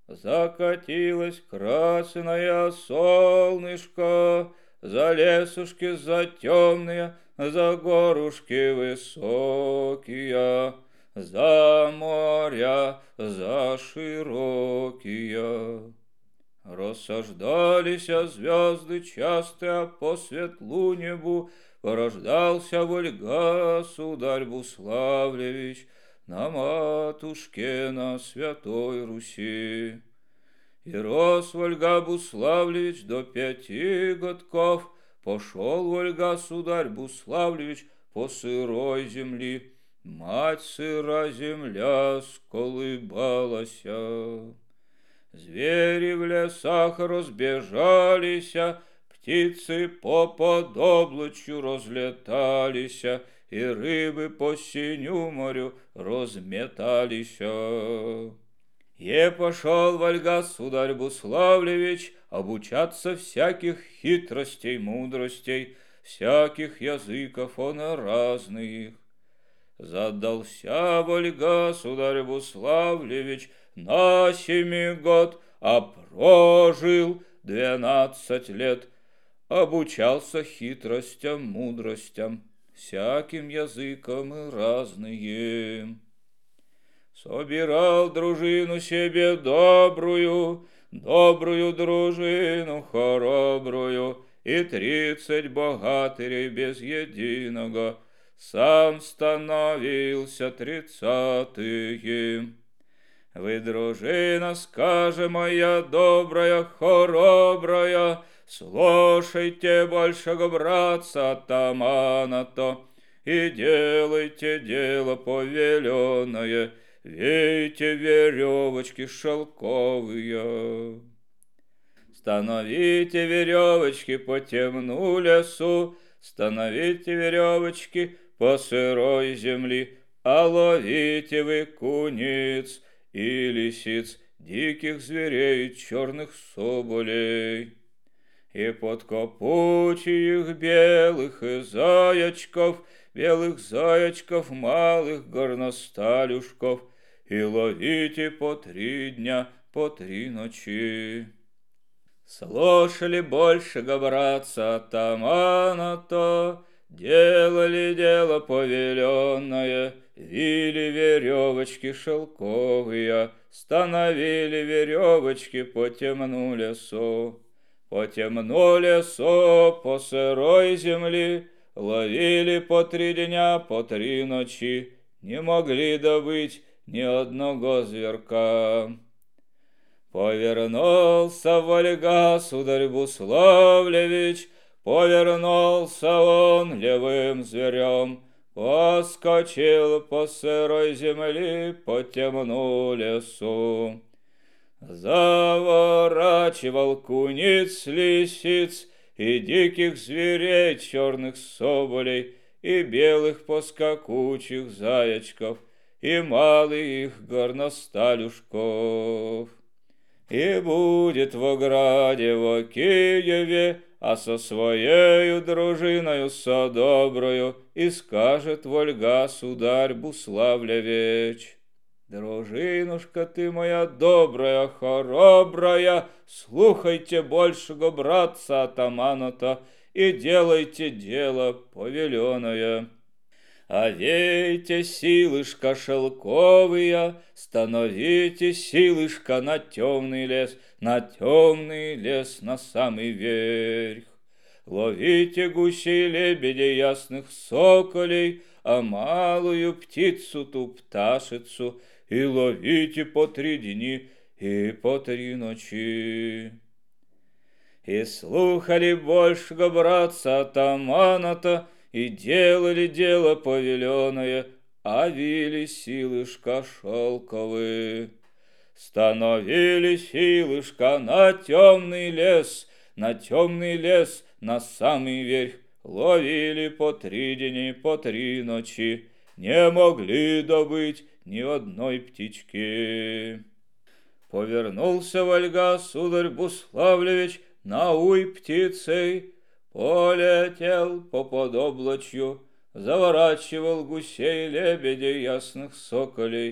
Закатилось красное солнышко, за лесушки за темные, за горушки высокие, за моря, за широкие. Рассаждались звезды часто по светлу небу, порождался Вольга, сударь Буславлевич, на матушке на Святой Руси. И рос Вольга Буславлевич до 5 годков, пошел Вольга, сударь Буславлевич, по сырой земли. Мать сыра земля сколыбалася. Звери в лесах разбежалися, птицы по подоблачью разлеталися, и рыбы по синю морю разметалися. И пошел Вольга, сударь Буславлевич, обучаться всяких хитростей, мудростей, всяких языков он разных. Задался Вольга, сударь Буславлевич, на 7 год, а прожил 12 лет, обучался хитростям, мудростям, всяким языкам и разные. Собирал дружину себе добрую, добрую дружину хоробрую, и 30 богатырей без единого, сам становился 30-й. Вы, дружина, скажи моя добрая, хоробрая, слушайте большего братца атамана-то и делайте дело повеленное, вейте веревочки шелковые. Становите веревочки по темну лесу, становите веревочки по сырой земли, а ловите вы куниц и лисиц, диких зверей, черных соболей. И подкопучьих белых и заячков, белых заячков, малых горносталюшков, и ловите по 3 дня, по 3 ночи. Слушали большего братца атамана-то, делали дело повеленное, вили веревочки шелковые, становили веревочки по темну лесу. По темну лесу, по сырой земли, ловили по 3 дня, по 3 ночи, не могли добыть ни одного зверка. Повернулся Вольга, сударь Буславлевич, повернулся он левым зверем, поскочил по сырой земли, по темну лесу. Заворачивал куниц, лисиц и диких зверей, черных соболей, и белых поскакучих заячков, и малых горносталюшков. И будет в ограде в Киеве, а со своею дружиною со доброю, и скажет Вольга, сударь Буславлевич: дружинушка ты моя добрая, хоробрая, слухайте большего братца атамана-то и делайте дело повеленое. А вейте силышка шелковые, становите силышка на темный лес, на темный лес, на самый верх. Ловите гусей, лебедей, ясных соколей, а малую птицу ту пташицу, и ловите по 3 дни и по 3 ночи. И слухали большего братца атамана-то, и делали дело повеленое, а вили силышка шелковые. Становили силышка на темный лес, на темный лес, на самый верх, ловили по 3 дни, по 3 ночи, не могли добыть ни одной птички. Повернулся Вольга, сударь Буславлевич, на уй птицей, полетел по подоблачью, заворачивал гусей, лебедей, ясных соколей,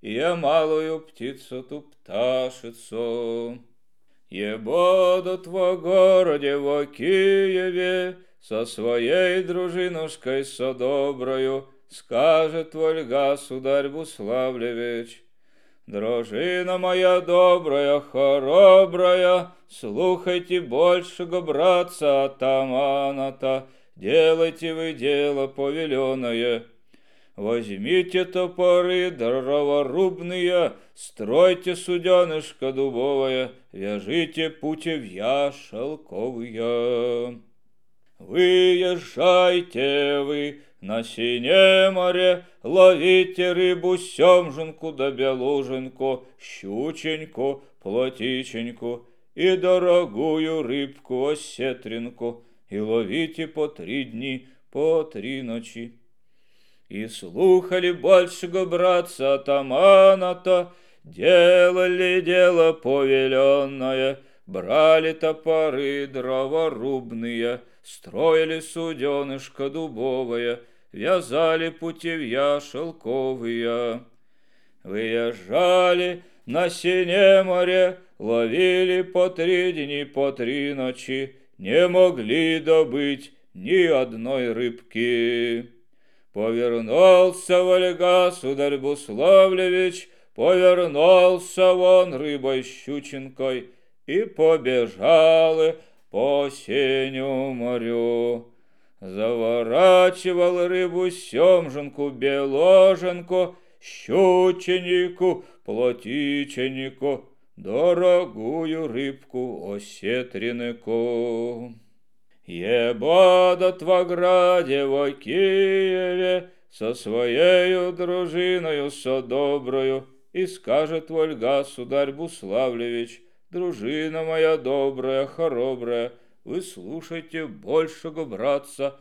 я малую птицу ту пташицу. Ебо до тво городе во Киеве, со своей дружинушкой со доброю, скажет Вольга, сударь Буславлевич. Дружина моя добрая, хоробрая, слухайте большего братца атамана-то, делайте вы дело повеленное. Возьмите топоры дроворубные, стройте суденышко дубовое, вяжите путевья шелковые. Выезжайте вы на синее море, ловите рыбу, семженку да белуженку, щученьку, плотиченьку и дорогую рыбку осетринку, и ловите по 3 дни, по 3 ночи. И слухали большего братца атамана-то, делали дело повеленное, брали топоры дроворубные, строили суденышко дубовое, вязали путевья шелковые. Выезжали на синее море, ловили по 3 дни, по 3 ночи, не могли добыть ни одной рыбки. Повернулся Вольга, сударь Буславлевич, повернулся вон рыбой щученкой и побежал по синему морю. Заворачивал рыбу семженку, беложенку, щученику, плотиченику, дорогую рыбку осетринику. Ебо до Твограде во Киеве со своею дружиною со доброю, и скажет Вольга, сударь Буславлевич, дружина моя добрая, хоробрая, вы слушайте большего братца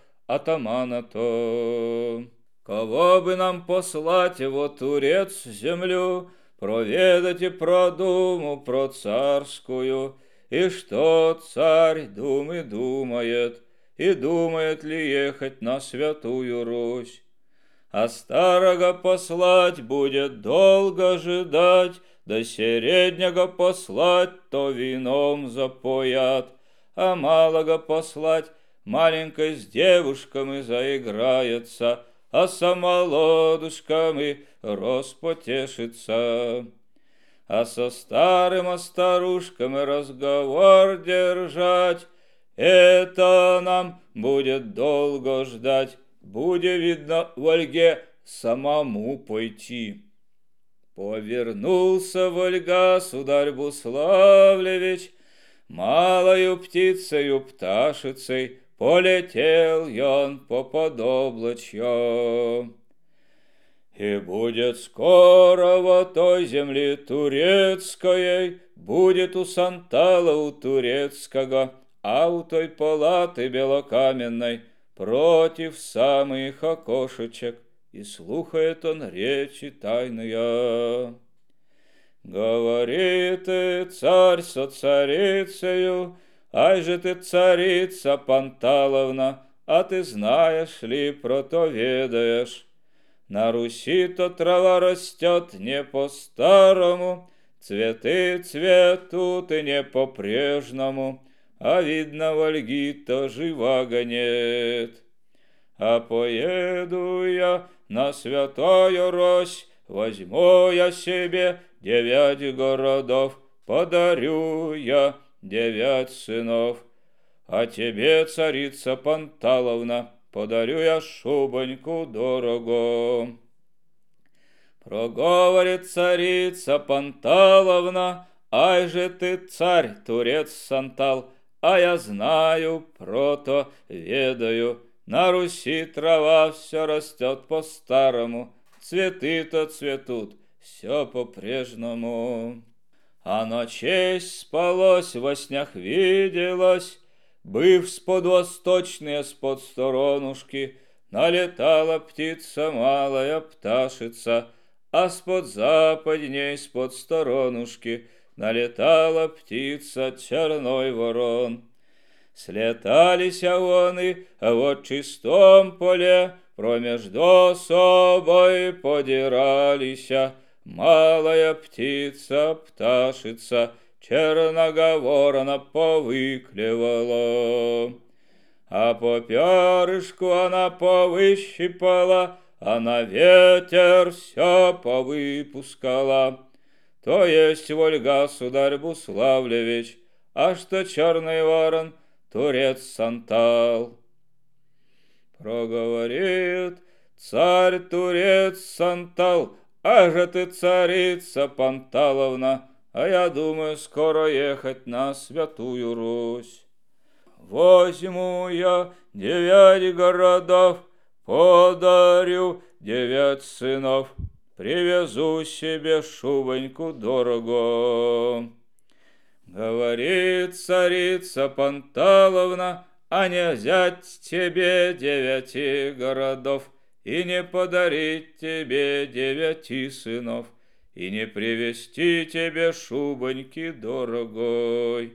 атамана-то. Кого бы нам послать его турец землю, проведать и про думу, про царскую, и что царь думы думает, и думает ли ехать на Святую Русь. А старого послать будет долго ждать, да среднего послать то вином запоят, а малого послать маленькой с девушками заиграется, а со молодушками распотешится. А со старым, а старушками разговор держать, это нам будет долго ждать, будет видно Вольге самому пойти. Повернулся Вольга, сударь Буславлевич, малою птицею пташицей, полетел он по подоблачью. И будет скоро во той земли турецкой, будет у Сантала у турецкого, а у той палаты белокаменной против самых окошечек, и слухает он речи тайные. Говорит царь со царицею, ай же ты, царица Панталовна, а ты знаешь ли, про то ведаешь. На Руси-то трава растет не по-старому, цветы цветут и не по-прежнему, а видно, Вольги-то живаго нет. А поеду я на Святую Русь, возьму я себе 9 городов, подарю я 9 сынов, а тебе, царица Панталовна, подарю я шубоньку дорого. Проговорит царица Панталовна, ай же ты, царь, турец Сантал, а я знаю, про то ведаю. На Руси трава все растет по-старому, цветы-то цветут, все по-прежнему. А ночей спалось, во снях виделось, быв с-под восточной, с-под сторонушки, налетала птица малая пташица, а с-под западней, с-под сторонушки, налетала птица черной ворон. Слетались они, а вот чистом поле, промежду собой подиралися, Малая птица, пташица, черного ворона повыклевала. А по перышку она повыщипала, а на ветер все повыпускала. То есть, Вольга, сударь Буславлевич, а что черный ворон, турец Сантал. Проговорит царь турец Сантал: а же ты, царица Панталовна, а я думаю скоро ехать на Святую Русь. Возьму я 9 городов, подарю 9 сынов, привезу себе шубоньку дорого. Говорит царица Панталовна: а не взять тебе 9 городов, и не подарить тебе 9 сынов, и не привезти тебе шубоньки дорогой.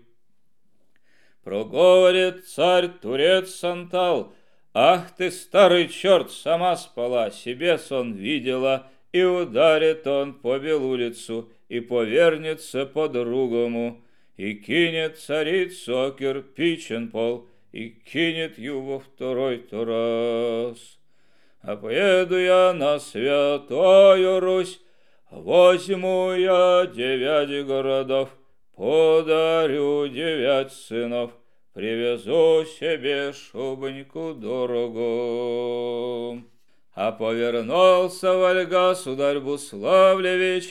Проговорит царь турец Сантал: ах ты, старый черт, сама спала, себе сон видела, и ударит он по белулицу, и повернется по-другому, и кинет царицу о кирпичен пол, и кинет его второй-то раз. А поеду я на Святую Русь, возьму я 9 городов, подарю 9 сынов, привезу себе шубоньку дорогу. А повернулся Вольга, сударь Буславлевич,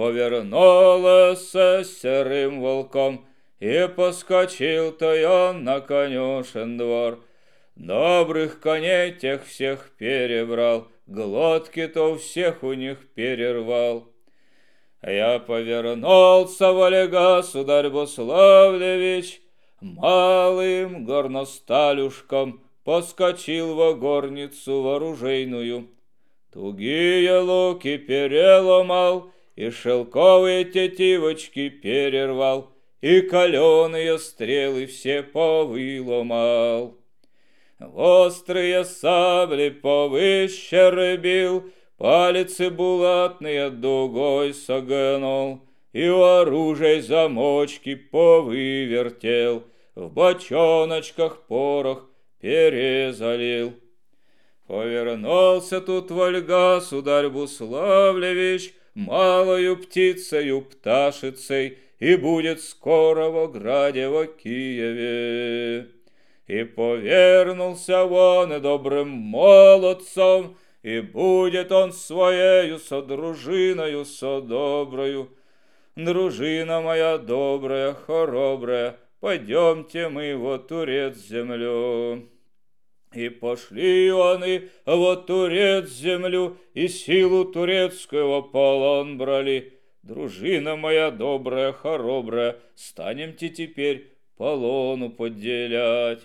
повернулся серым волком, и поскочил-то он на конюшен двор. Добрых коней тех всех перебрал, глотки-то у всех у них перервал. Я повернулся, Вольга, сударь Буславлевич, малым горносталюшком поскочил во горницу вооружейную. Тугие луки переломал, и шелковые тетивочки перервал, и каленые стрелы все повыломал. Острые сабли повыщербил, палицы булатные дугой согнул, и у оружия замочки повывертел, в бочоночках порох перезалил. Повернулся тут Вольга, сударь Буславлевич, малою птицею пташицей, и будет скоро во граде во Киеве. И повернулся он и добрым молодцом, и будет он своею со дружиною со доброю. Дружина моя добрая, хоробрая, пойдемте мы во турец землю. И пошли они во турец землю, и силу турецкую полон брали. Дружина моя добрая, хоробрая, станемте теперь полону поделять.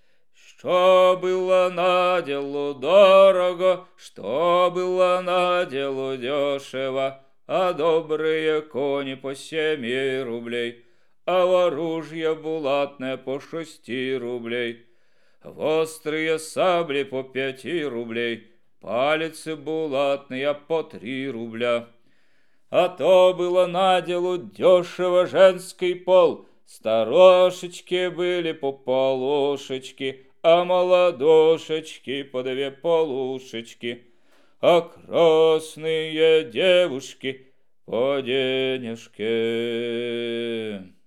Что было на делу дорого, что было на делу дешево, а добрые кони по 7 рублей, а оружие булатное по 6 рублей, острые сабли по 5 рублей, палицы булатные по 3 рубля. А то было на делу дешево женский пол, старошечки были по полушечки, а молодошечки по 2 полушечки, а красные девушки по денежке.